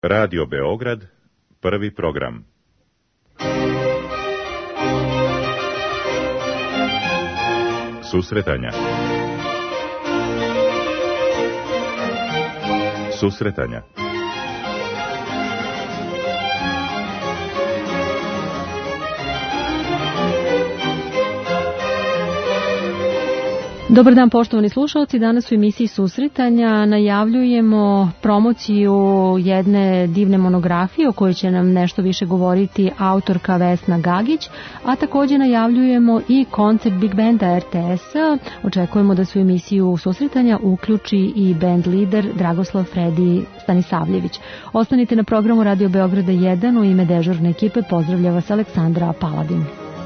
Radio Beograd, prvi program. Susretanja. Susretanja. Dobar dan, poštovani slušalci. Danas u emisiji Susretanja najavljujemo promociju jedne divne monografije o kojoj će nam nešto više govoriti autorka Vesna Gagić, a također najavljujemo i koncert Big Banda RTS-a. Očekujemo da se u emisiju Susretanja uključi i band lider Dragoslav Fredi Stanisavljević. Ostanite na programu Radio Beograda 1. U ime dežurne ekipe pozdravlja vas Aleksandra Paladin.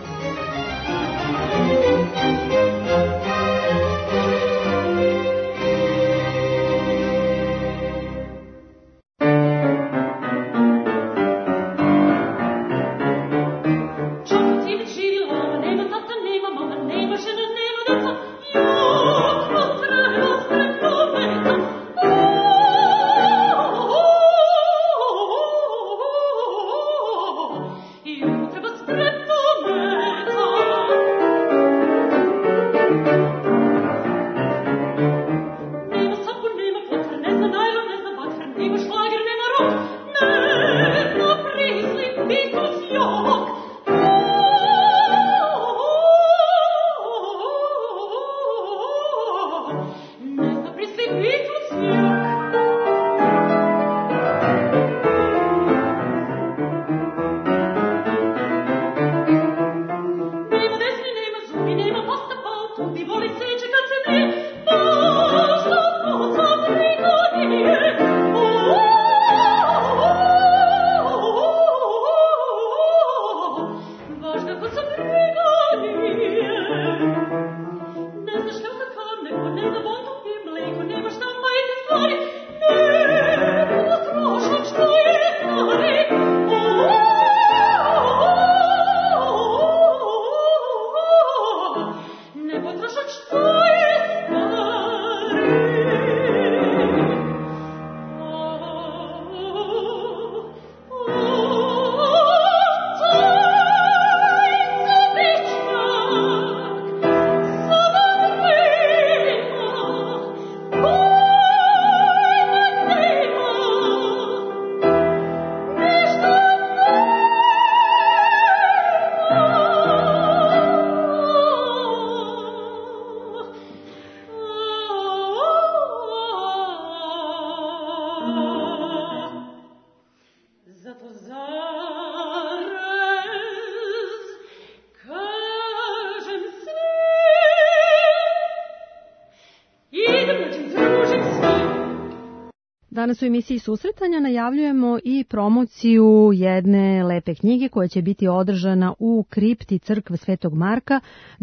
Danas u emisiji Susretanja najavljujemo i promociju jedne lepe knjige koja će biti održana u kripti crkve Svetog Marka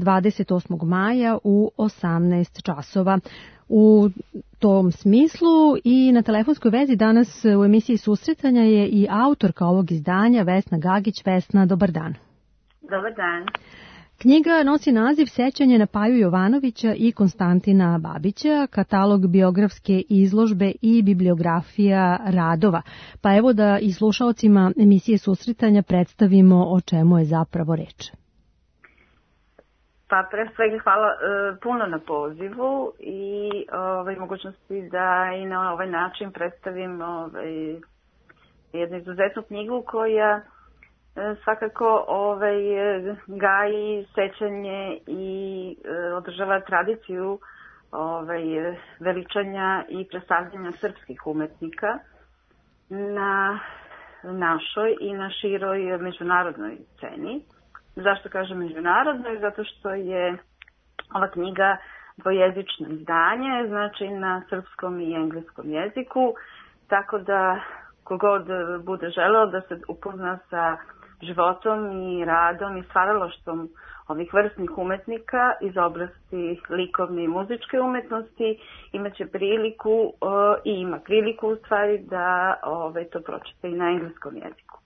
28. maja u 18 časova. U tom smislu i na telefonskoj vezi danas u emisiji Susretanja je i autorka ovog izdanja Vesna Gagić. Vesna, dobar dan. Dobar dan. Knjiga nosi naziv Sećanje na Paju Jovanovića i Konstantina Babića, katalog biografske izložbe i bibliografija radova. Pa evo da i slušaocima emisije Susretanja predstavimo o čemu je zapravo reč. Pa pre svega hvala puno na pozivu i mogućnosti da i na ovaj način predstavim jednu izuzetnu knjigu koja svakako gaji sećanje i održava tradiciju veličanja i predstavljanja srpskih umetnika na našoj i na široj međunarodnoj sceni. Zašto kažem međunarodnoj? Zato što je ova knjiga dvojezično izdanje, znači na srpskom i engleskom jeziku, tako da kogod bude želeo da se upozna sa životom i radom i stvaralaštvom ovih vrstnih umetnika iz oblasti likovne i muzičke umetnosti imaće priliku i ima priliku u stvari da to pročite i na engleskom jeziku.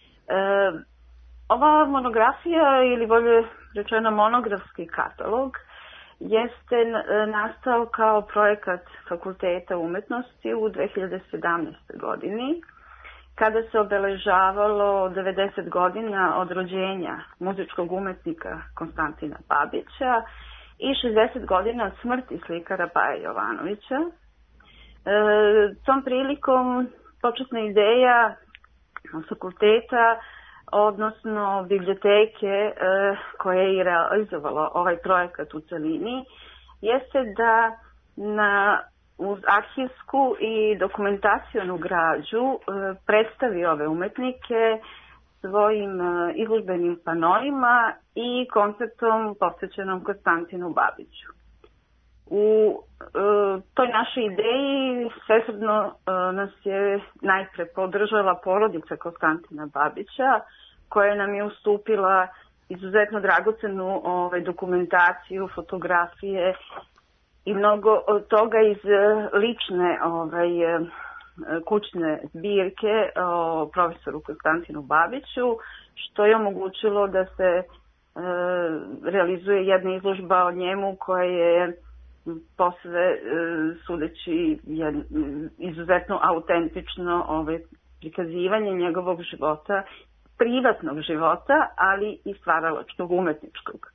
Ova monografija ili bolje rečeno monografski katalog jeste nastao kao projekat Fakulteta umetnosti u 2017. godini kada se obeležavalo 90 godina od rođenja muzičkog umetnika Konstantina Babića i 60 godina od smrti slikara Paje Jovanovića. Tom prilikom početna ideja fakulteta, odnosno biblioteke koja je i realizovala ovaj projekat u celini, jeste da uz arhivsku i dokumentacionu građu predstavi ove umetnike svojim izložbenim panoima i koncertom posvećenom Konstantinu Babiću. U toj našoj ideji svesrdno nas je najpre podržala porodica Konstantina Babića, koja nam je ustupila izuzetno dragocenu dokumentaciju, fotografije i mnogo toga iz lične kućne zbirke o profesoru Konstantinu Babiću, što je omogućilo da se realizuje jedna izložba o njemu koja je posve sudeći izuzetno autentično prikazivanje njegovog života, privatnog života, ali i stvaralačkog, umetničkog.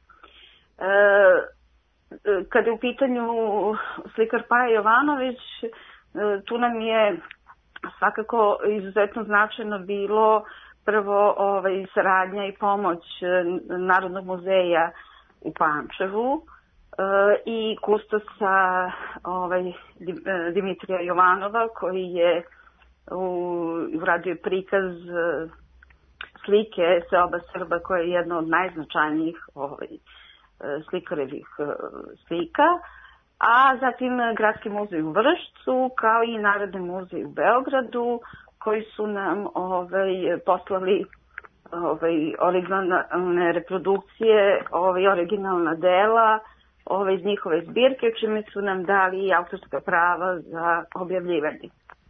Kada je u pitanju slikar Paja Jovanović, tu nam je svakako izuzetno značajno bilo prvo saradnja i pomoć Narodnog muzeja u Pančevu i kustosa Dimitrija Jovanova, koji je uradio prikaz slike Seoba Srba, koja je jedna od najznačajnijih slikarevih slika, a zatim Gradski muzej u Vršcu, kao i Narodni muzej u Beogradu, koji su nam poslali originalne reprodukcije, originalna dela iz njihove zbirke, čime su nam dali i autorska prava za objavljivanje.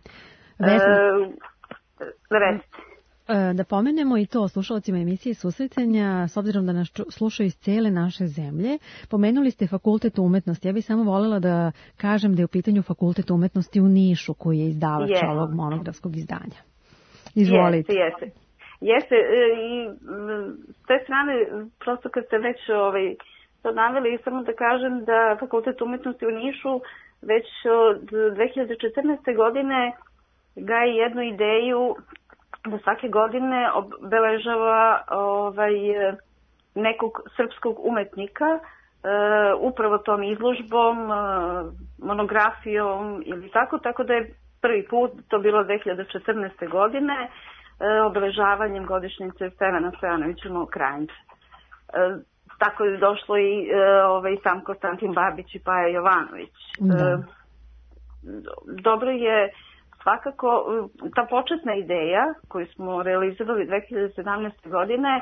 Da pomenemo i to slušalcima emisije Susretanja, s obzirom da nas slušaju iz cele naše zemlje. Pomenuli ste Fakultet umetnosti. Ja bih samo voljela da kažem da je u pitanju Fakultet umetnosti u Nišu, koji je izdavač ovog monografskog izdanja. Izvolite. Jeste. I s te strane, prosto kad ste već to naveli, samo da kažem da Fakultet umetnosti u Nišu već od 2014. godine gaji jednu ideju da svake godine obeležava nekog srpskog umetnika upravo tom izložbom, monografijom ili tako da je prvi put to bilo 2014. godine obeležavanjem godišnjice Stevana Stojanovića Mokranjca. Tako je došlo i sam Konstantin Babić i Paja Jovanović. Dobro je svakako ta početna ideja koju smo realizovali 2017. godine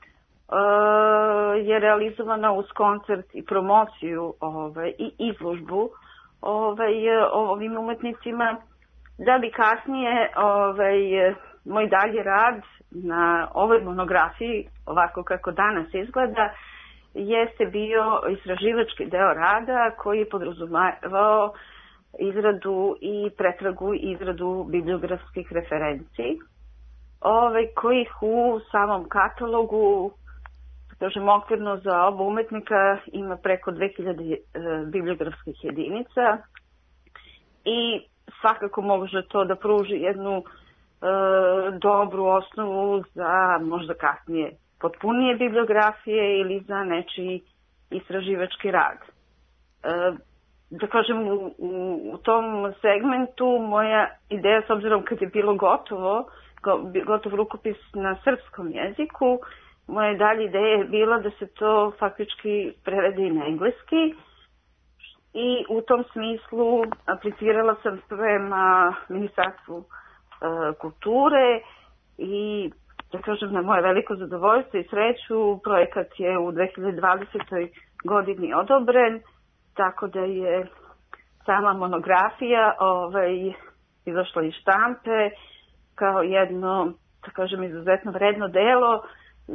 je realizovana uz koncert i promociju i izložbu ovim umetnicima, da bi kasnije moj dalji rad na ovoj monografiji, ovako kako danas izgleda, jeste bio istraživački deo rada koji je podrazumevao izradu i pretragu i izradu bibliografskih referenci, kojih u samom katalogu, kažem okvirno za oba umetnika, ima preko 2000 bibliografskih jedinica i svakako može to da pruži jednu dobru osnovu za možda kasnije potpunije bibliografije ili za nečiji istraživački rad. Da kažem, u tom segmentu moja ideja, s obzirom kad je bilo gotov rukopis na srpskom jeziku, moja dalja ideja je bila da se to faktički prevede i na engleski i u tom smislu aplicirala sam prema Ministarstvu kulture i da kažem na moje veliko zadovoljstvo i sreću projekat je u 2020. godini odobren, tako da je sama monografija izašla iz štampe kao jedno, da kažem, izuzetno vredno delo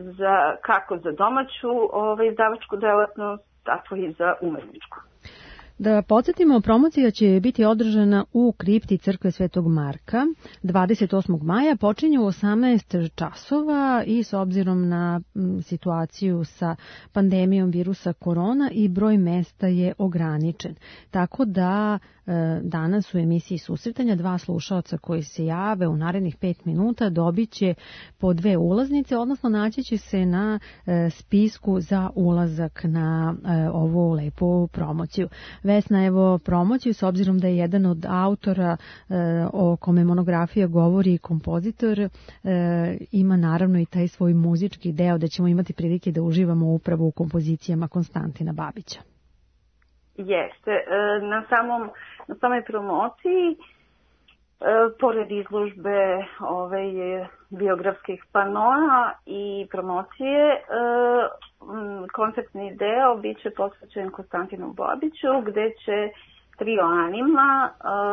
kako za domaću izdavačku delatnost, tako i za umetničku. Da podsjetimo, promocija će biti održana u kripti Crkve Svetog Marka 28. maja, počinje u 18 časova i s obzirom na situaciju sa pandemijom virusa korona i broj mesta je ograničen. Tako da danas u emisiji Susretanja 2 slušaoca koji se jave u narednih 5 minuta dobit će po 2 ulaznice, odnosno naći će se na spisku za ulazak na ovu lepu promociju. Vesna, evo promociju, s obzirom da je jedan od autora o kome monografija govori i kompozitor, ima naravno i taj svoj muzički deo da ćemo imati prilike da uživamo upravo u kompozicijama Konstantina Babića. Jeste. Na samoj promociji, pored izložbe biografskih panoa i promocije, koncertni deo bit će posvećen Konstantinu Babiću, gde će trio Anima,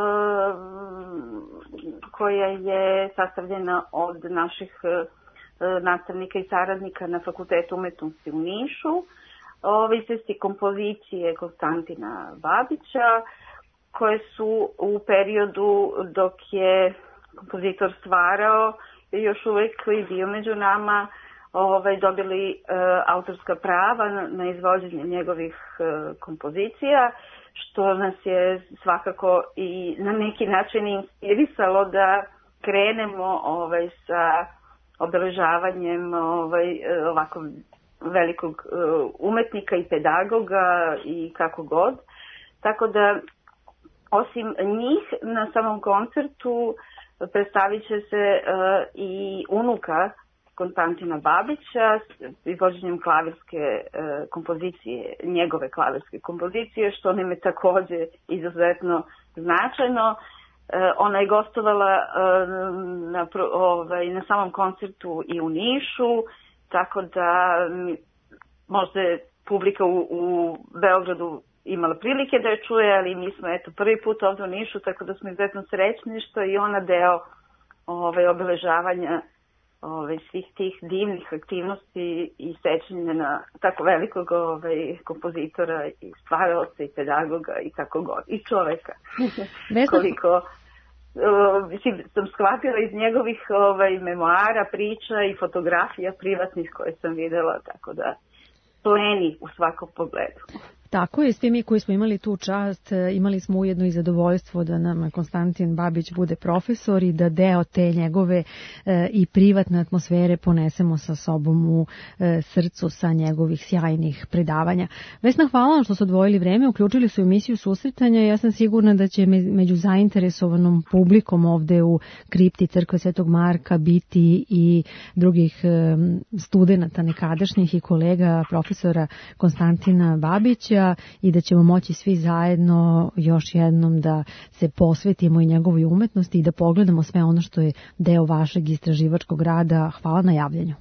koja je sastavljena od naših nastavnika i saradnika na Fakultetu umetnosti u Nišu, izvesti kompozicije Konstantina Babića, koje su u periodu dok je kompozitor stvarao još uvek i bio među nama, dobili autorska prava na izvođenje njegovih kompozicija, što nas je svakako i na neki način inspirisalo da krenemo sa obeležavanjem ovako velikog umetnika i pedagoga i kako god. Tako da, osim njih, na samom koncertu predstavit će se i unuka Konstantina Babića izvođenjem klavirske kompozicije, njegove klavirske kompozicije, što nam je takođe izuzetno značajno. Ona je gostovala na samom koncertu i u Nišu, tako da možda je publika u Beogradu imala prilike da je čuje, ali mi smo prvi put ovdje u Nišu, tako da smo izuzetno srećni što je ona deo obeležavanja svih tih divnih aktivnosti i sećanja na tako velikog kompozitora i stvaraoca i pedagoga i kako god, i čoveka. Koliko sam shvatila iz njegovih memoara, priča i fotografija privatnih koje sam videla, tako da pleni u svakom pogledu. Tako je, svi mi koji smo imali tu čast, imali smo ujedno i zadovoljstvo da nam Konstantin Babić bude profesor i da deo te njegove i privatne atmosfere ponesemo sa sobom u srcu sa njegovih sjajnih predavanja. Vesna, hvala vam što su odvojili vreme, uključili su emisiju Susretanja. Ja sam sigurna da će među zainteresovanom publikom ovde u kripti Crkve Svetog Marka biti i drugih studenata nekadašnjih i kolega profesora Konstantina Babića, i da ćemo moći svi zajedno još jednom da se posvetimo i njegovoj umetnosti i da pogledamo sve ono što je deo vašeg istraživačkog rada. Hvala na javljanju.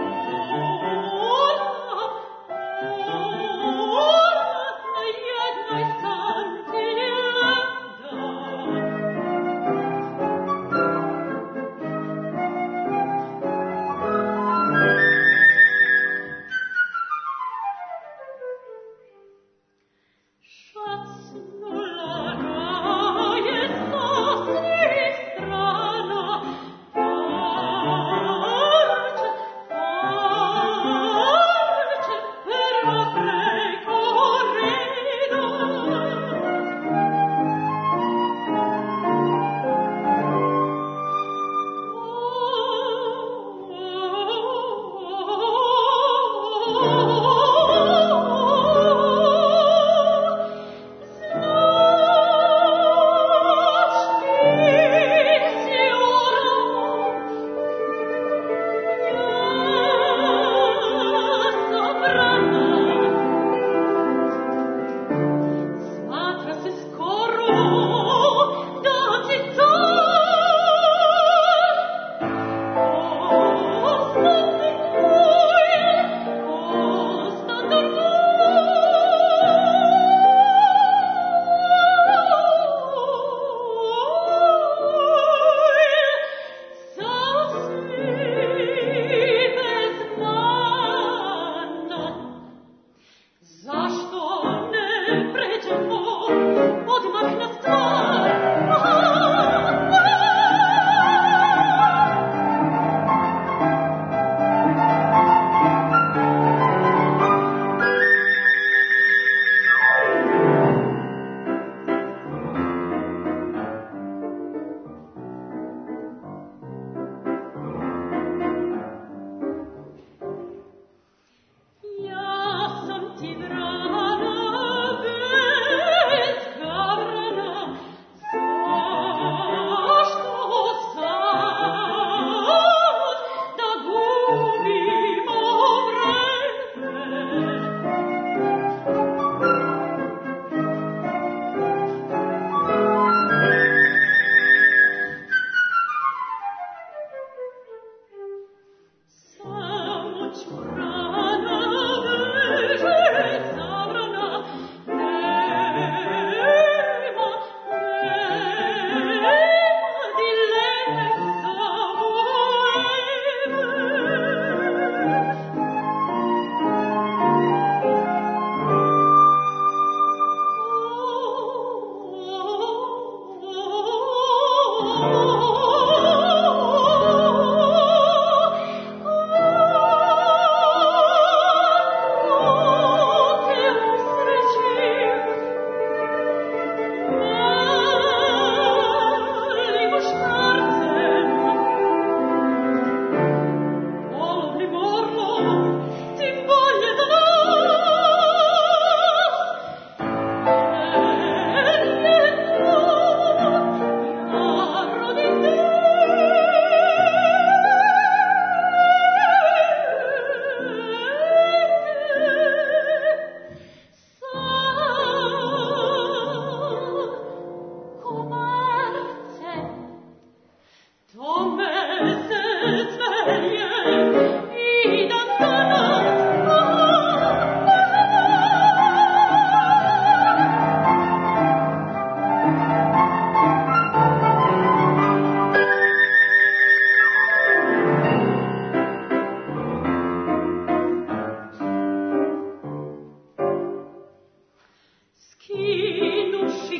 Jedna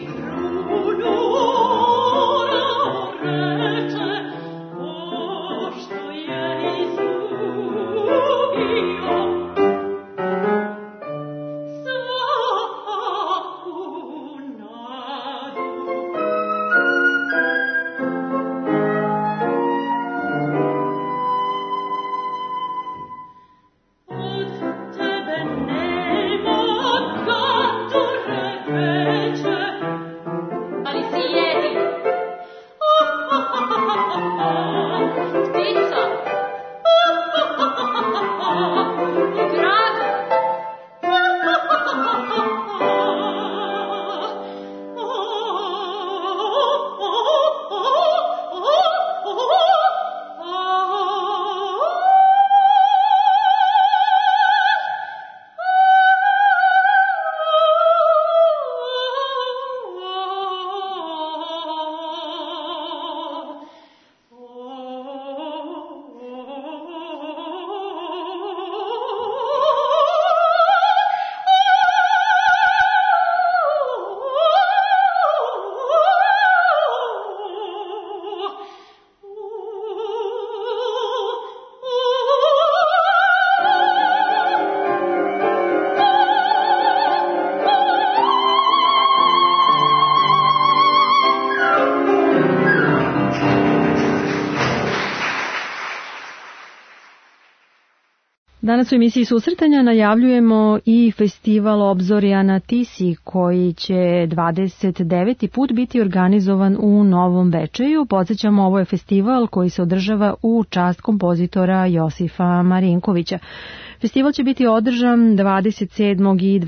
Danas u emisiji Susretanja najavljujemo i festival Obzorja na Tisi koji će 29. put biti organizovan u Novom Bečeju. Podsjećamo, ovo je festival koji se održava u čast kompozitora Josifa Marinkovića. Festival će biti održan 27. i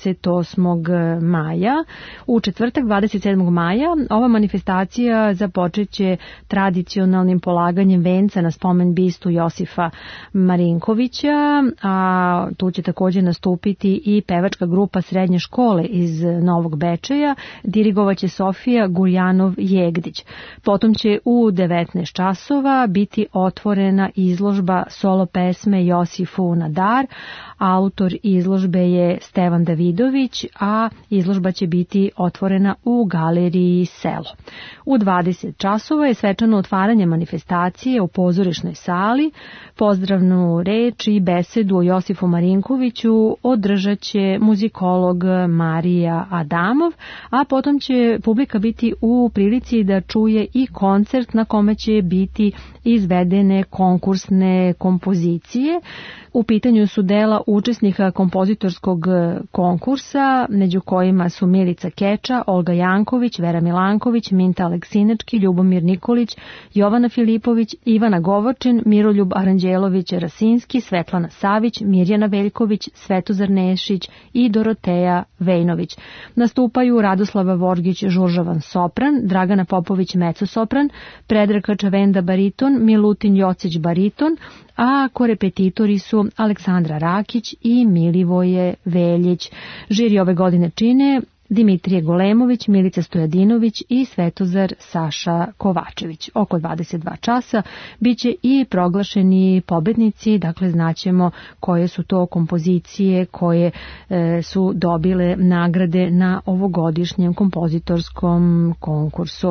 28. maja. U četvrtak 27. maja ova manifestacija započeće tradicionalnim polaganjem venca na spomen bistu Josifa Marinkovića, a tu će također nastupiti i pevačka grupa srednje škole iz Novog Bečeja, dirigovaće Sofija Gurjanov-Jegdić. Potom će u 19 časova biti otvorena izložba solo pesme Josifu na dar. Autor izložbe je Stevan Davidović, a izložba će biti otvorena u galeriji Selo. U 20 časova je svečano otvaranje manifestacije u pozorišnoj sali. Pozdravnu reč i besedu o Josifu Marinkoviću održat će muzikolog Marija Adamov, a potom će publika biti u prilici da čuje i koncert na kome će biti izvedene konkursne kompozicije. U pitanju su dela učesnika kompozitorskog konkursa, među kojima su Milica Keča, Olga Janković, Vera Milanković, Minta Aleksinački, Ljubomir Nikolić, Jovana Filipović, Ivana Govorčin, Miroljub Aranđelović-Rasinski, Svetlana Savić, Mirjana Veljković, Svetozar Nešić i Doroteja Vejnović. Nastupaju Radoslava Vorgić Žuržavan sopran, Dragana Popović mezzo-sopran, Predrag Čavenda bariton, Milutin Jocić bariton, a korepetitori su Aleksandra Rakić i Milivoje Veljić. Žiri ove godine čine Dimitrije Golemović, Milica Stojadinović i Svetozar Saša Kovačević. Oko 22 časa biće i proglašeni pobednici, dakle znaćemo koje su to kompozicije koje su dobile nagrade na ovogodišnjem kompozitorskom konkursu.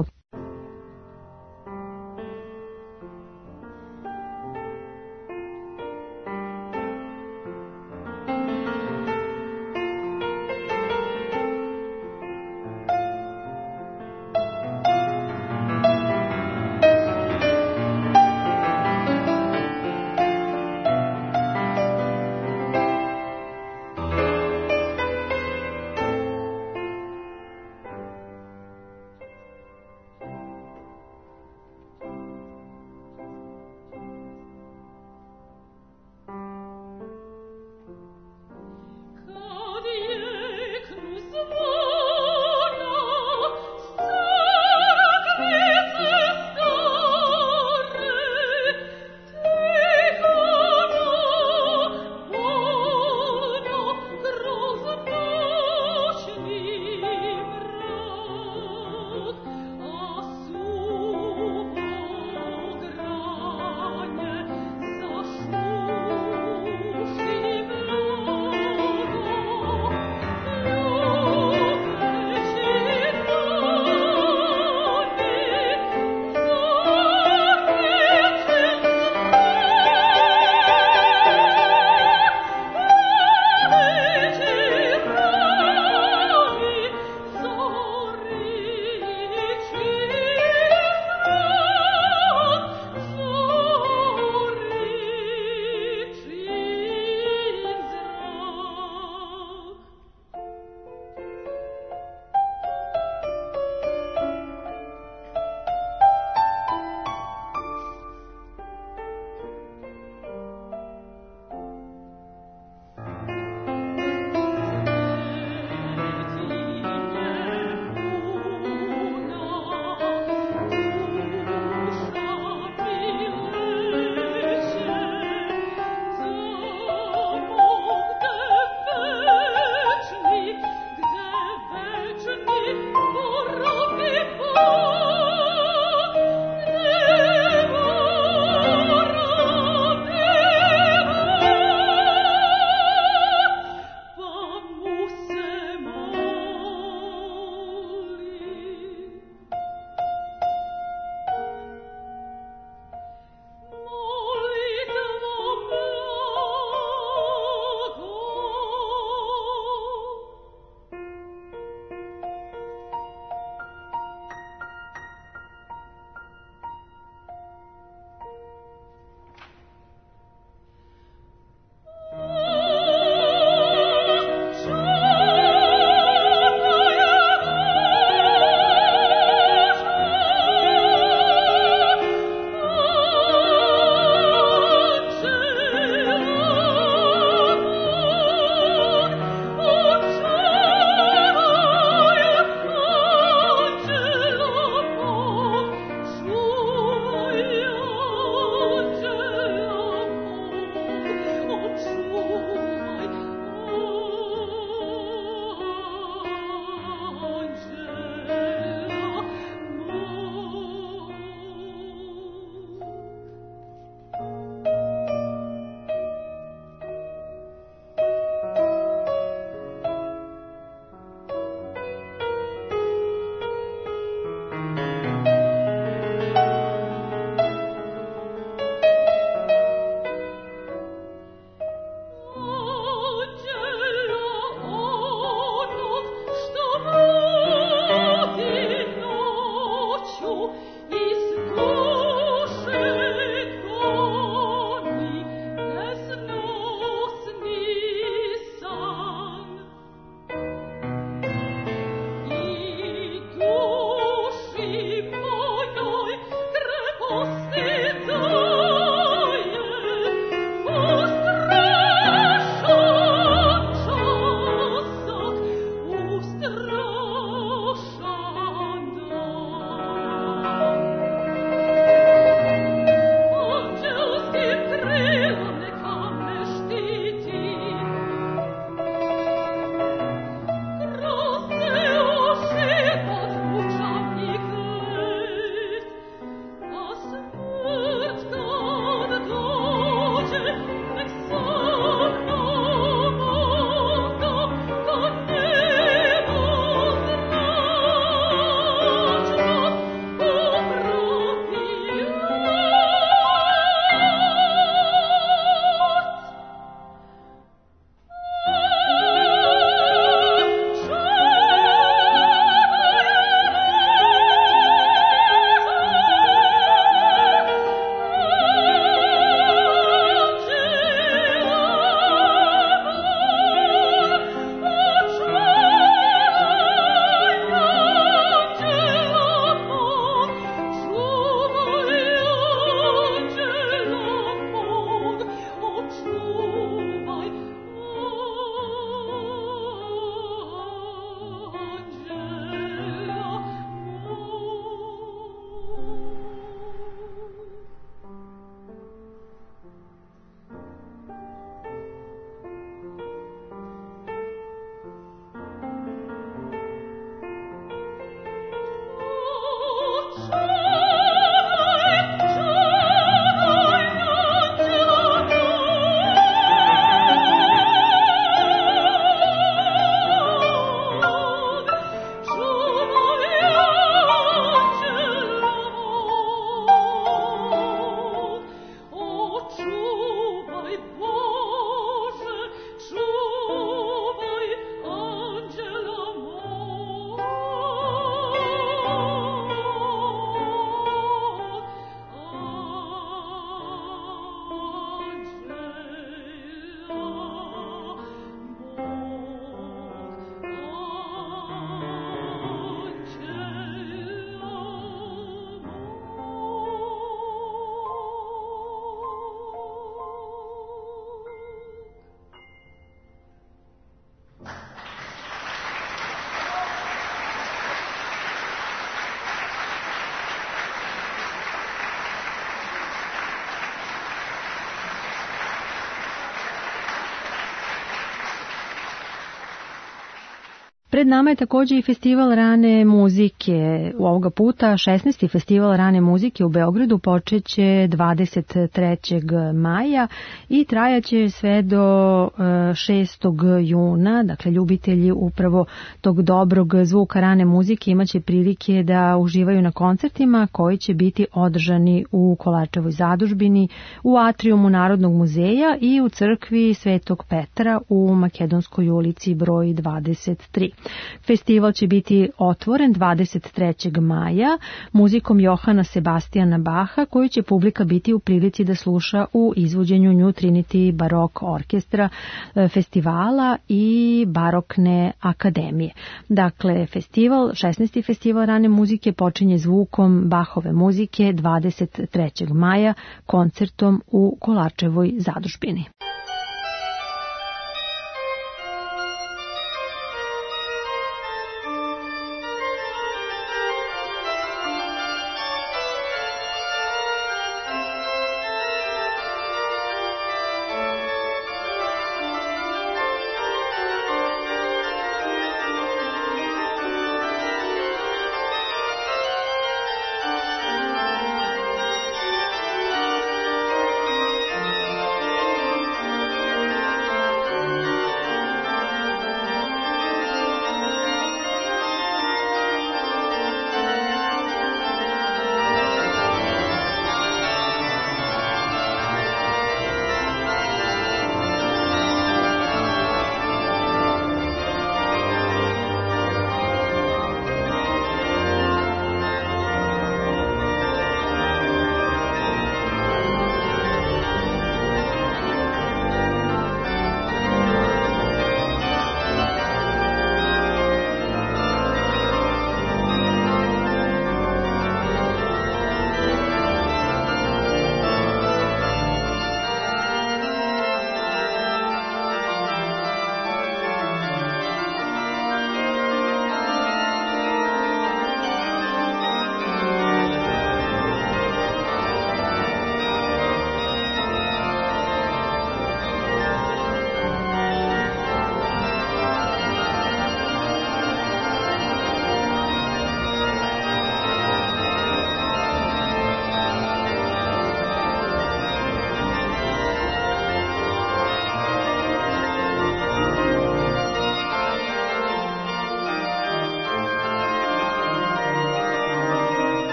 Pred nama je također i festival rane muzike. U ovoga puta 16. festival rane muzike u Beogradu počeće 23. maja i trajaće sve do 6. juna. Dakle, ljubitelji upravo tog dobrog zvuka rane muzike imaće prilike da uživaju na koncertima koji će biti održani u Kolarčevoj zadužbini, u atrijumu Narodnog muzeja i u crkvi Svetog Petra u Makedonskoj ulici broj 23. Festival će biti otvoren 23. maja muzikom Johana Sebastijana Baha, koju će publika biti u prilici da sluša u izvođenju New Trinity Barok Orkestra festivala i Barokne akademije. Dakle, 16. festival rane muzike počinje zvukom Bahove muzike 23. maja koncertom u Kolarčevoj zadužbini.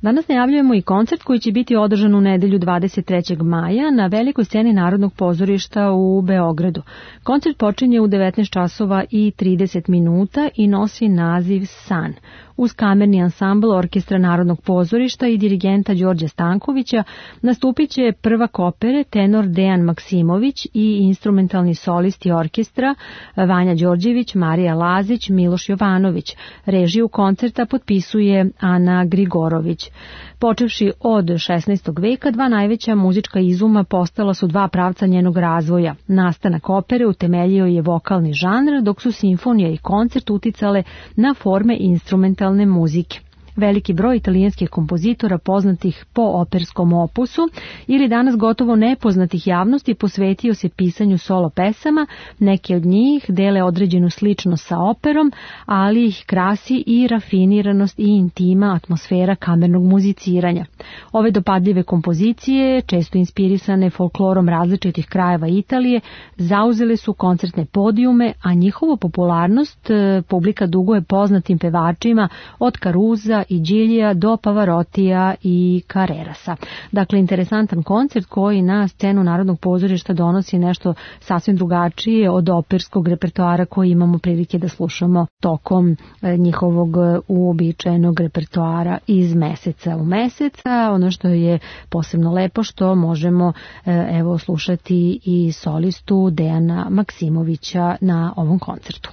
Danas najavljujemo i koncert koji će biti održan u nedelju 23. maja na velikoj sceni Narodnog pozorišta u Beogradu. Koncert počinje u 19 časova i 30 minuta i nosi naziv San. Uz kamerni ansambl Orkestra Narodnog pozorišta i dirigenta Đorđa Stankovića nastupit će prvak opere tenor Dejan Maksimović i instrumentalni solisti orkestra Vanja Đorđević, Marija Lazić, Miloš Jovanović. Režiju koncerta potpisuje Ana Grigorović. Počevši od 16. veka, dva najveća muzička izuma postala su dva pravca njenog razvoja. Nastanak opere utemeljio je vokalni žanr, dok su simfonija i koncert uticale na forme instrumentalne muzike. Veliki broj italijanskih kompozitora poznatih po operskom opusu ili danas gotovo nepoznatih javnosti posvetio se pisanju solo pesama, neke od njih dele određenu sličnost sa operom, ali ih krasi i rafiniranost i intima atmosfera kamernog muziciranja. Ove dopadljive kompozicije, često inspirisane folklorom različitih krajeva Italije, zauzele su koncertne podijume, a njihovu popularnost publika duguje poznatim pevačima od Caruza i Đilija do Pavarotija i Carrerasa. Dakle, interesantan koncert koji na scenu Narodnog pozorišta donosi nešto sasvim drugačije od operskog repertoara koji imamo prilike da slušamo tokom njihovog uobičajenog repertoara iz meseca u meseca. Ono što je posebno lepo što možemo slušati i solistu Dejana Maksimovića na ovom koncertu.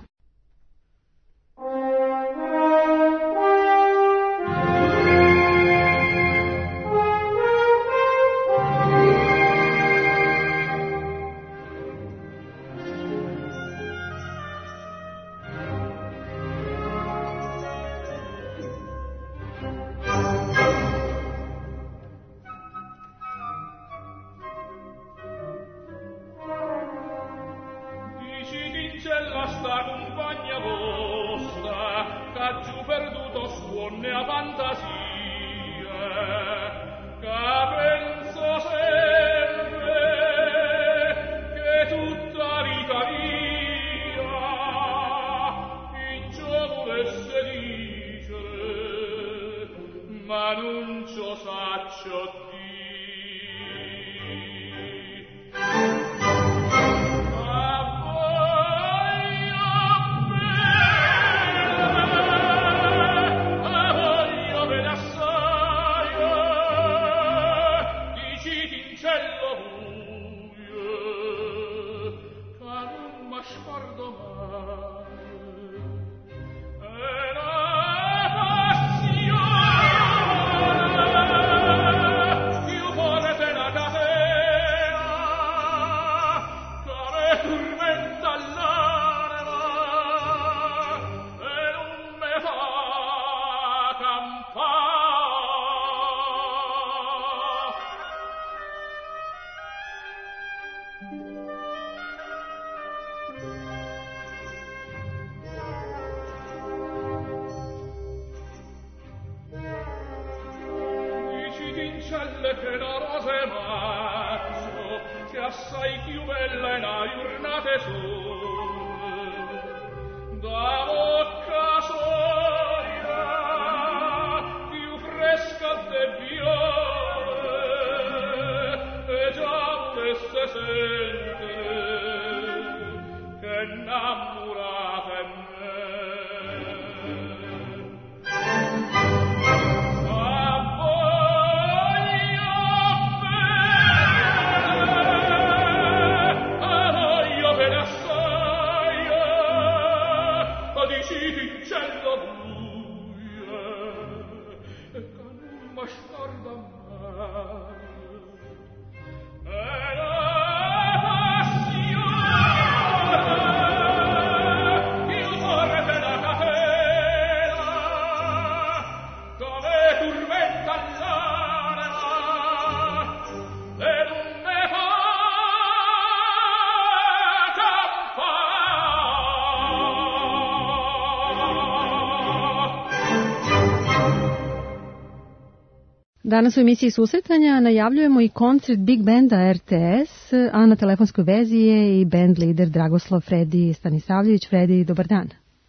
Danas u emisiji Susretanja najavljujemo i koncert Big Banda RTS, a na telefonskoj vezi je i band lider Dragoslav Fredi Stanisavljević. Fredi, dobar dan.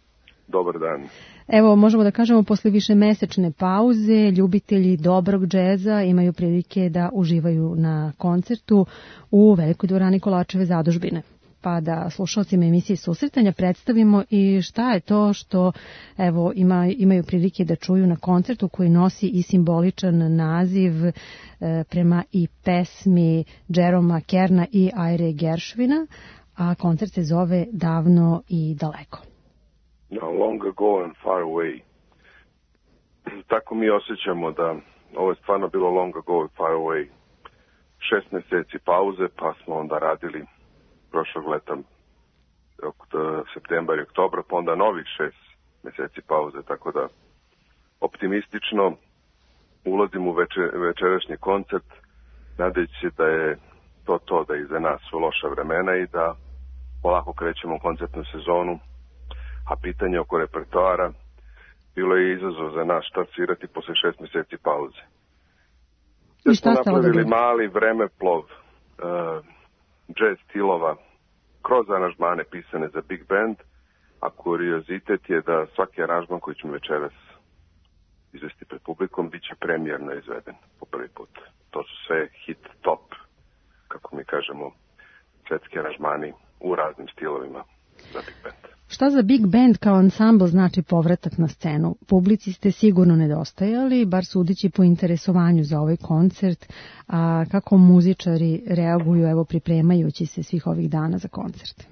Dobar dan. Evo, možemo da kažemo, posle višemesečne pauze, ljubitelji dobrog džeza imaju prilike da uživaju na koncertu u Velikoj dvorani Kolarčeve zadužbine. Pa da slušalcima emisije Susretanja predstavimo i šta je to što evo, imaju prilike da čuju na koncertu koji nosi i simboličan naziv prema i pesmi Jeroma Kerna i Ire Gershwina, a koncert se zove Davno i daleko. No, long ago and far away. Tako mi osjećamo da ovo je stvarno bilo long ago and far away. 6 meseci pauze, pa smo onda radili prošlog leta septembar i oktobra, pa onda novih 6 meseci pauze, tako da optimistično ulazim u večerašnji koncert, nadajući se da je to da je iza nas su loša vremena i da polako krećemo u koncertnu sezonu, a pitanje oko repertoara bilo je izazov za nas šta svirati posle 6 meseci pauze. I šta smo napravili mali vremeplov jazz stilova kroz aranžmane pisane za big band, a kuriozitet je da svaki aranžman koji ćemo večeras izvesti pred publikom bit će premijerno izveden po prvi put. To su sve hit top, kako mi kažemo, svetski aranžmani u raznim stilovima za big band. Šta za big band kao ansambl znači povratak na scenu? Publici ste sigurno nedostajali, bar sudići po interesovanju za ovaj koncert, a kako muzičari reaguju, evo, pripremajući se svih ovih dana za koncert?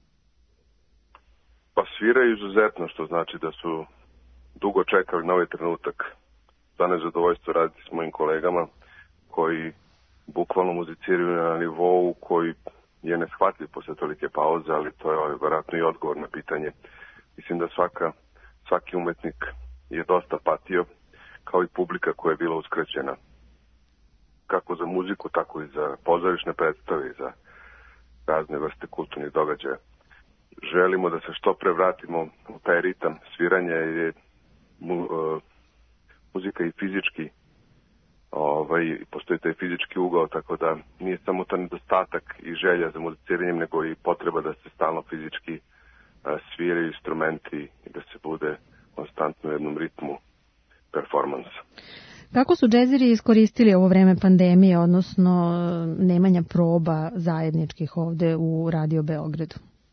Pa sviraju izuzetno, što znači da su dugo čekali na ovaj trenutak. Za nezadovoljstvo raditi s mojim kolegama koji bukvalno muziciraju na nivou koji je neshvatljiv posle tolike pauze, ali to je vjerojatno i odgovor na pitanje. Mislim da svaki umetnik je dosta patio, kao i publika koja je bila uskraćena kako za muziku, tako i za pozorišne predstave i za razne vrste kulturnih događaja. Želimo da se što pre vratimo u taj ritam sviranja, jer je muzika i fizički postoji taj fizički ugao, tako da nije samo to nedostatak i želja za muziciranjem, nego i potreba da se stalno fizički sviraju instrumenti i da se bude konstantno u jednom ritmu performansa. Kako su džezeri iskoristili ovo vreme pandemije, odnosno nemanja proba zajedničkih ovde u Radio Beogradu?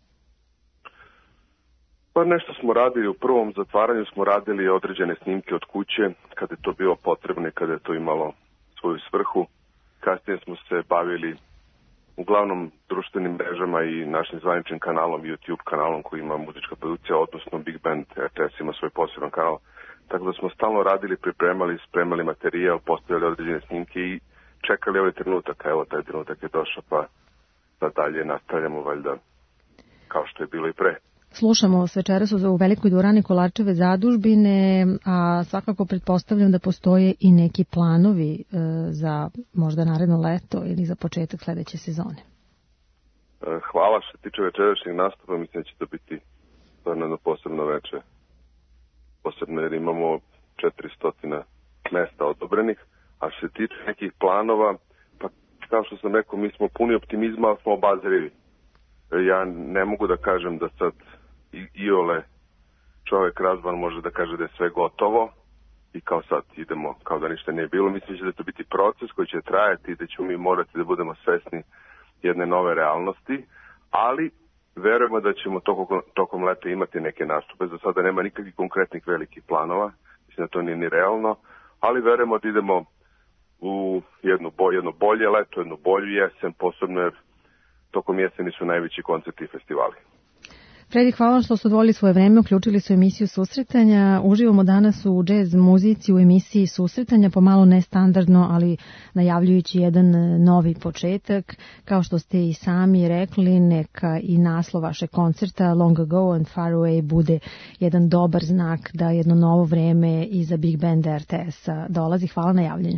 Pa nešto smo radili, u prvom zatvaranju smo radili određene snimke od kuće, kada je to bilo potrebno i kada je to imalo svoju svrhu. Kasnije smo se bavili uglavnom društvenim mrežama i našim zvaničnim kanalom, YouTube kanalom koji ima muzička produkcija, odnosno Big Band RTS ima svoj poseban kanal. Tako da smo stalno radili, pripremali, spremali materijal, postavljali određene snimke i čekali ovaj trenutak. Evo, taj trenutak je došao, pa da dalje nastavljamo valjda kao što je bilo i pre. Slušamo s večeras u Velikoj dvorani Kolarčeve zadužbine, a svakako pretpostavljam da postoje i neki planovi za možda naredno leto ili za početak sledeće sezone. Hvala. Što se tiče večerašnjeg nastupa, mislim da će to biti jedno posebno veče. Posebno jer imamo 400 mesta odobrenih, a što se tiče nekih planova, pa kao što sam rekao, mi smo puni optimizma, ali smo obazrivi. Ja ne mogu da kažem da sad iole čovjek razvan može da kaže da je sve gotovo i kao sad idemo kao da ništa nije bilo. Mislim da će to biti proces koji će trajati i da ćemo mi morati da budemo svesni jedne nove realnosti, ali verujemo da ćemo tokom leta imati neke nastupe. Za sada nema nikakvih konkretnih velikih planova, mislim da to nije ni realno, ali verujemo da idemo u jedno bolje leto, jednu bolju jesen, posebno jer tokom jeseni su najveći koncerti i festivali. Fredi, hvala što ste odvojili svoje vreme, uključili su emisiju Susretanja. Uživamo danas u džez muzici u emisiji Susretanja, pomalo nestandardno, ali najavljujući jedan novi početak. Kao što ste i sami rekli, neka i naslov vašeg koncerta Long Ago and Far Away bude jedan dobar znak da jedno novo vreme i za Big Band RTS-a dolazi. Hvala na javljanju.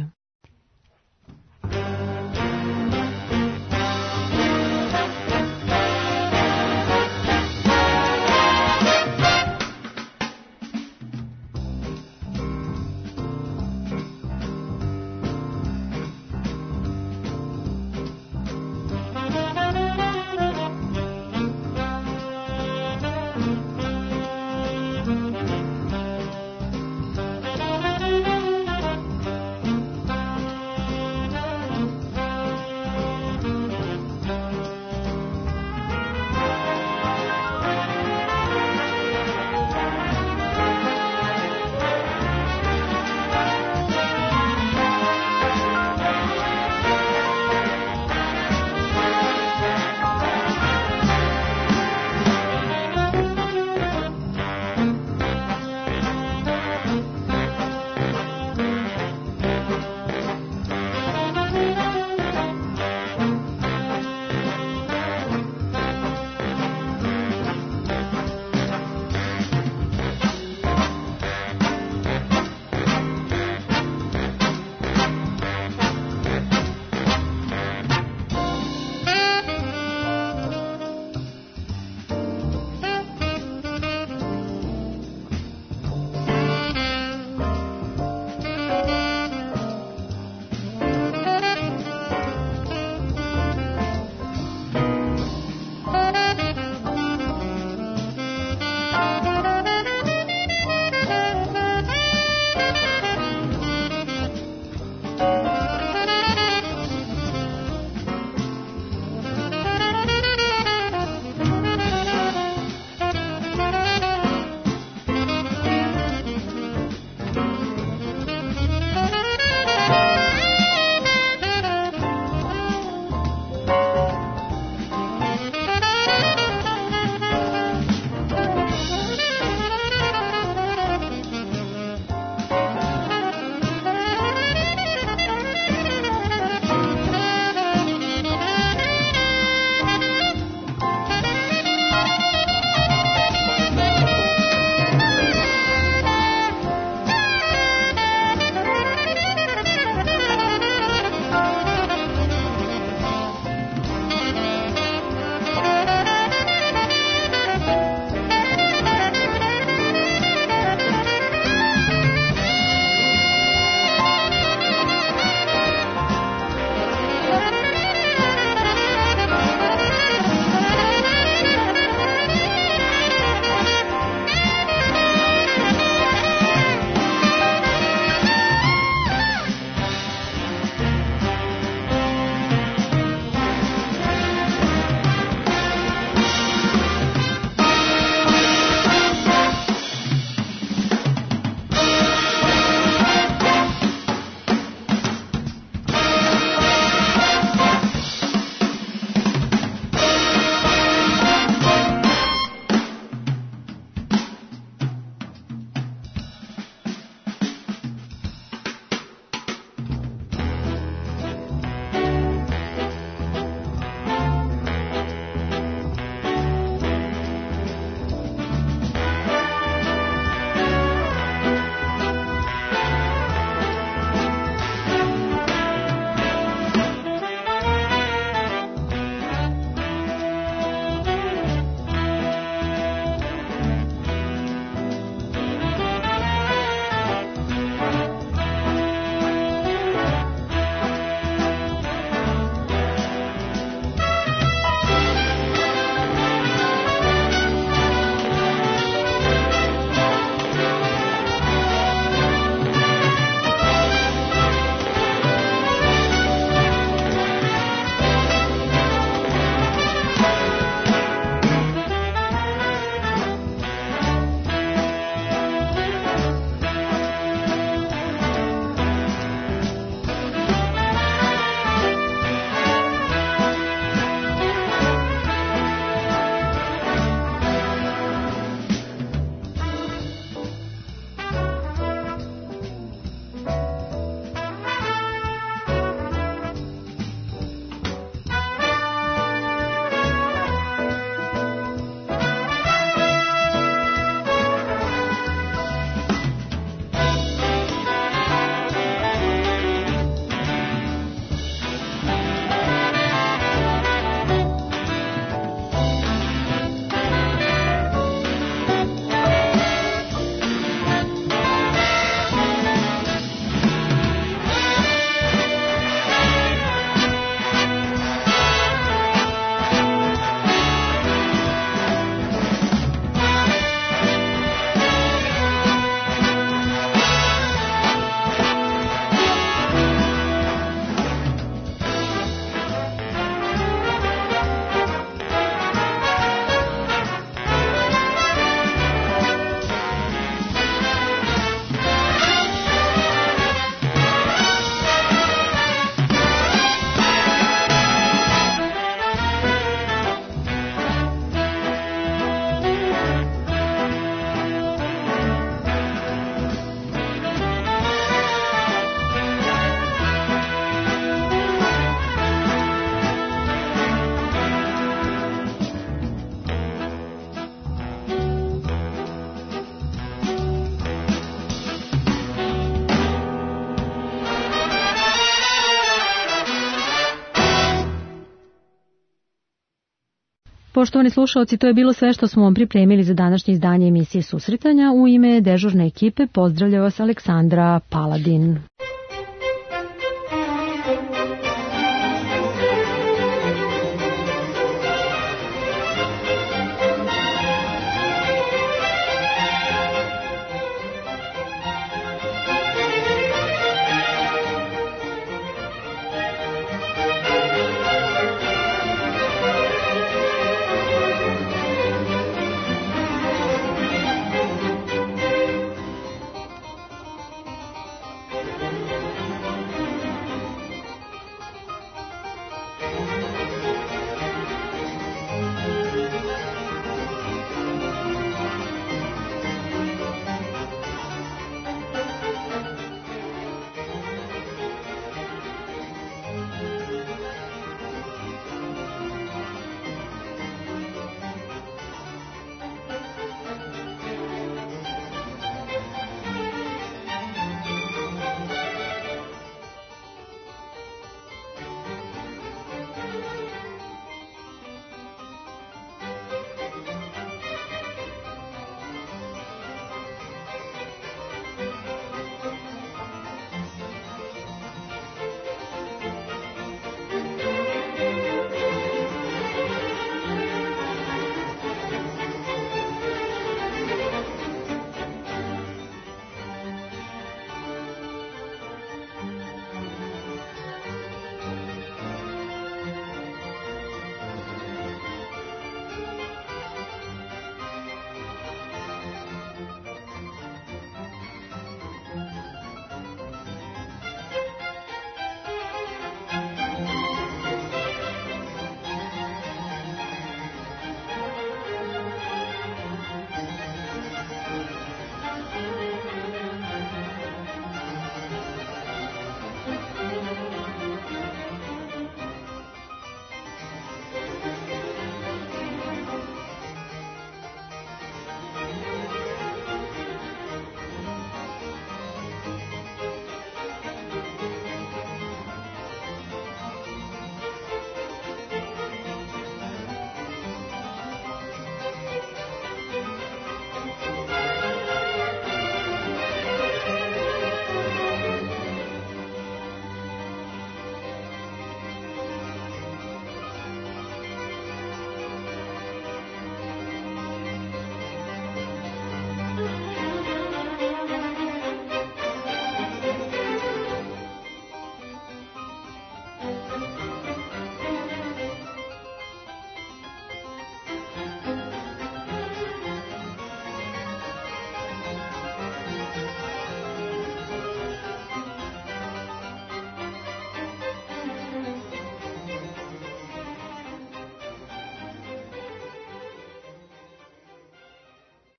Poštovani slušaoci, to je bilo sve što smo vam pripremili za današnje izdanje emisije Susretanja. U ime dežurne ekipe pozdravlja vas Aleksandra Paladin.